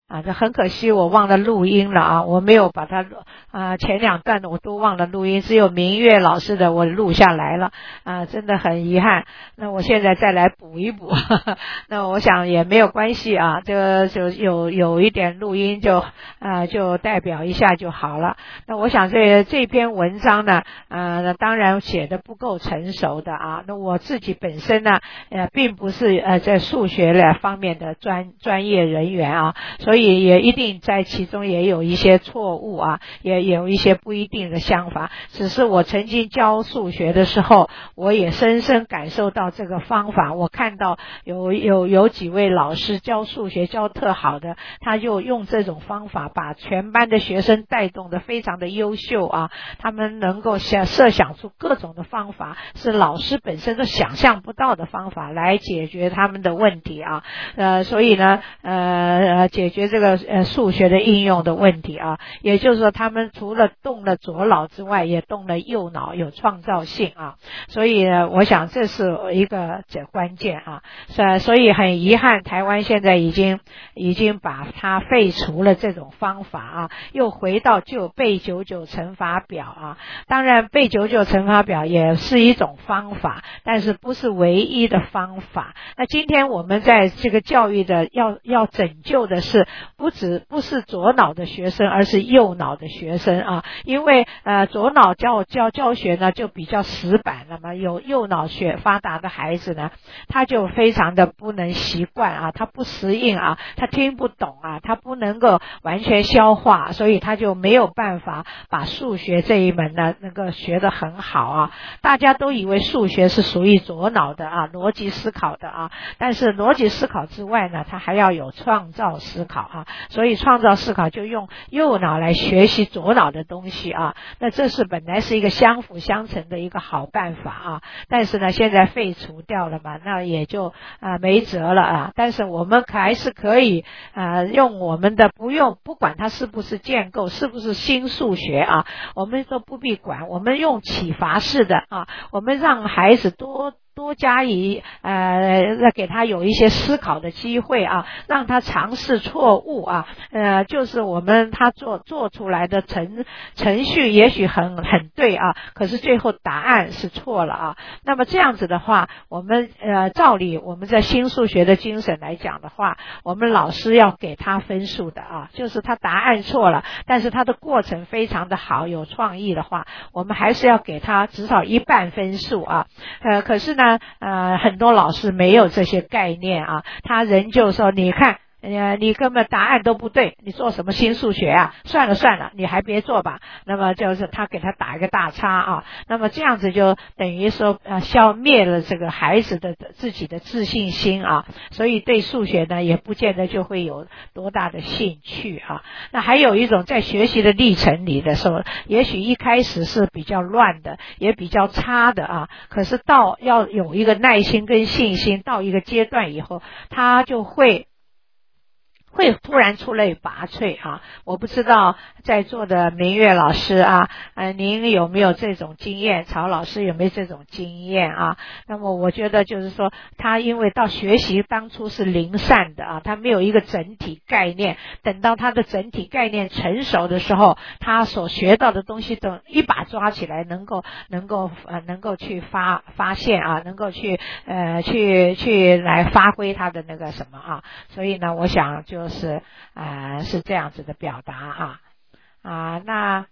这很可惜我忘了录音了啊，我没有把它前2段我都忘了录音，只有明月老师的我录下来了真的很遗憾。那我现在再来补一补那我想也没有关系啊，这个就有一点录音就代表一下就好了。那我想这篇文章呢当然写的不够成熟的啊，那我自己本身呢并不是在数学方面的专业人员啊，所以也一定在其中也有一些错误啊，也有一些不一定的想法，只是我曾经教数学的时候，我也深深感受到这个方法。我看到有几位老师教数学教特好的，他就用这种方法把全班的学生带动得非常的优秀啊，他们能够设想出各种的方法，是老师本身都想象不到的方法来解决他们的问题啊。所以呢解决这个数学的应用的问题啊，也就是说他们除了动了左脑之外，也动了右脑，有创造性啊。所以呢我想这是一个关键啊。所以很遗憾，台湾现在已经把它废除了这种方法啊，又回到背99乘法表啊。当然背99乘法表也是一种方法，但是不是唯一的方法。那今天我们在这个教育的要拯救的是不是左脑的学生，而是右脑的学生啊。因为左脑教学呢就比较死板，那么有右脑发达的孩子呢，他就非常的不能习惯啊，他不适应啊，他听不懂啊，他不能够完全消化，所以他就没有办法把数学这一门呢能够学得很好啊。大家都以为数学是属于左脑的啊，逻辑思考的啊，但是逻辑思考之外呢，它还要有创造思考啊，所以创造思考就用右脑来学习左脑的东西啊。那这是本来是一个相辅相成的一个好办法啊，但是呢现在废除掉了嘛，那也就没辙了啊。但是我们还是可以用我们的不管它是不是建构，是不是新数学啊，我们都不必管，我们用启发式的啊，我们让孩子多加以给他有一些思考的机会啊，让他尝试错误啊，就是他做出来的程序也许很对啊，可是最后答案是错了啊。那么这样子的话，我们照理我们在新数学的精神来讲的话，我们老师要给他分数的啊，就是他答案错了，但是他的过程非常的好，有创意的话，我们还是要给他至少1半分数啊。可是呢很多老师没有这些概念啊，他仍旧说你看你根本答案都不对，你做什么新数学啊，算了你还别做吧。那么就是他给他打一个大叉啊，那么这样子就等于说消灭了这个孩子的自己的自信心啊，所以对数学呢也不见得就会有多大的兴趣啊。那还有一种在学习的历程里的时候，也许一开始是比较乱的，也比较差的啊，可是要有一个耐心跟信心，到一个阶段以后，他就会突然出类拔萃啊。我不知道在座的明月老师啊您有没有这种经验，曹老师有没有这种经验啊。那么我觉得就是说他因为到学习当初是零散的啊，他没有一个整体概念，等到他的整体概念成熟的时候，他所学到的东西都一把抓起来，能够去发现啊，能够去来发挥他的那个什么啊。所以呢我想就是是这样子的表达那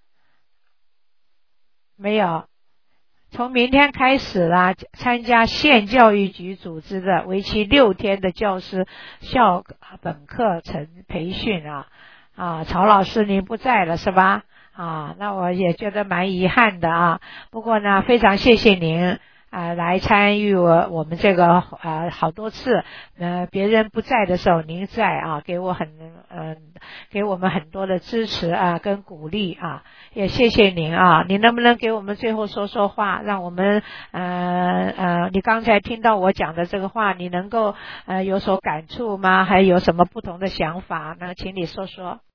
没有，从明天开始啦，参加县教育局组织的为期6天的教师校本课程培训曹老师您不在了是吧那我也觉得蛮遗憾的啊。不过呢非常谢谢您来参与我们这个好多次别人不在的时候您在给我们很多的支持跟鼓励也谢谢您你能不能给我们最后说说话，让我们你刚才听到我讲的这个话，你能够有所感触吗？还有什么不同的想法呢？请你说说。